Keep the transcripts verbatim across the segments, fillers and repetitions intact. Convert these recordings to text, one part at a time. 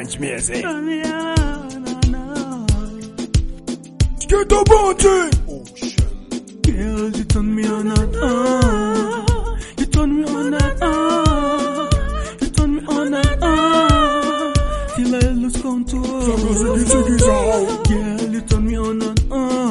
French music. Turn me on, on, on. Get the body. Ocean. Girl, you turn me on and on. You turn me on and on. You turn me on and on. Till I lose control. Girl, you turn me on and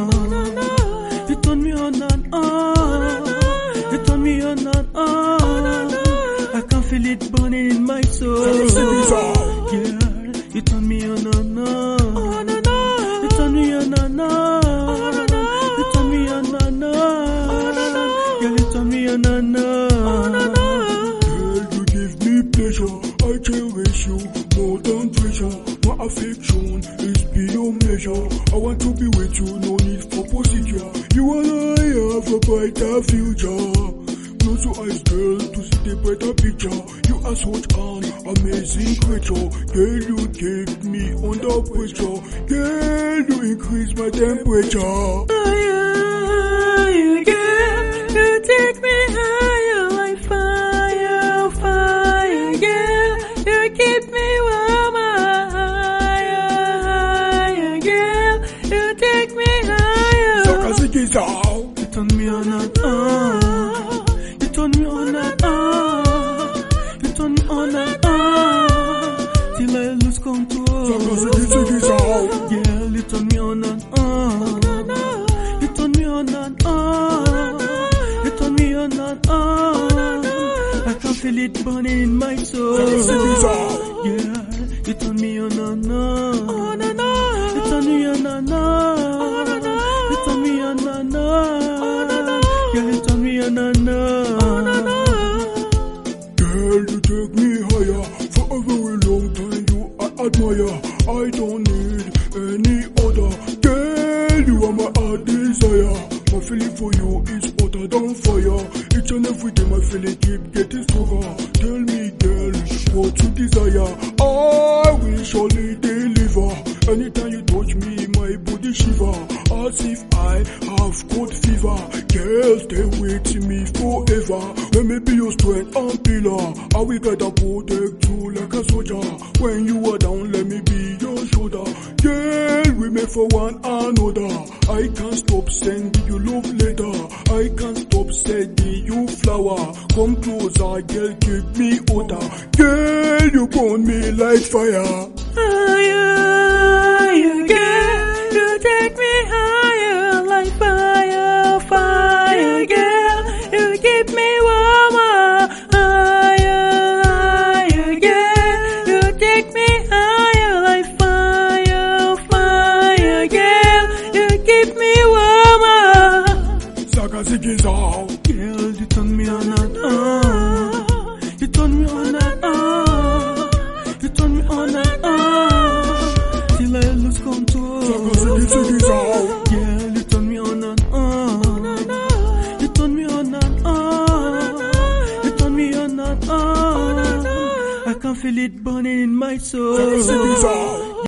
on. You turn me on and on. You turn me on and on. I can feel it burning in my soul. Girl, you turn me on and on. You turn me on and on. You turn me on and on. Girl, you turn me on and on. Girl, you give me pleasure. I cherish you more than treasure. My affection is beyond measure. I want to be with you, no need for procedure. You and I have a brighter future. Close your eyes, girl, to see the better picture. You are such an amazing creature. Girl, you take me under pressure. Girl, you increase my temperature. Higher, girl, you take me higher like fire, fire, girl. You keep me warm, higher, higher, girl. You take me higher. You turn me on and on. You turn me on and on. You turn me on and on. Till I lose control. Girl, you turn me on and on. You turn me on and on. You turn me on and on. I can feel it burning in my soul. Girl, you turn me on and on. You turn me on and on. You turn me on and on. Girl, you turn me on and on. Girl, you take me higher. For a very long time you I admire. I don't need any other. Girl, you are my heart desire. My feeling for you is hotter than fire. Each and every day my feeling keep getting stronger. Tell me, girl, what you desire. I will surely deliver. Anytime you touch me, my body shiver. As if I have cold fever. Girl, stay with me forever. Let me be your strength and pillar. I will gotta protect you like a soldier. When you are down, let me be your shoulder. Girl, we made for one another. I can't stop sending you love letter. I can't stop sending you flower. Come closer, girl, keep me hotter. Girl, you burn me like fire. Higher, girl, you take me higher like fire, fire, girl. You keep me warmer. Higher, higher, girl. You take me higher like fire, fire, girl. You keep me warmer. Saka Zigizaw. Girl, you turn me on and on. You turn me on and on. You turn me on and on. Till I lose control. Girl, you turn me on and on. You turn me on and on. You turn me on and on. I can feel it burning in my soul.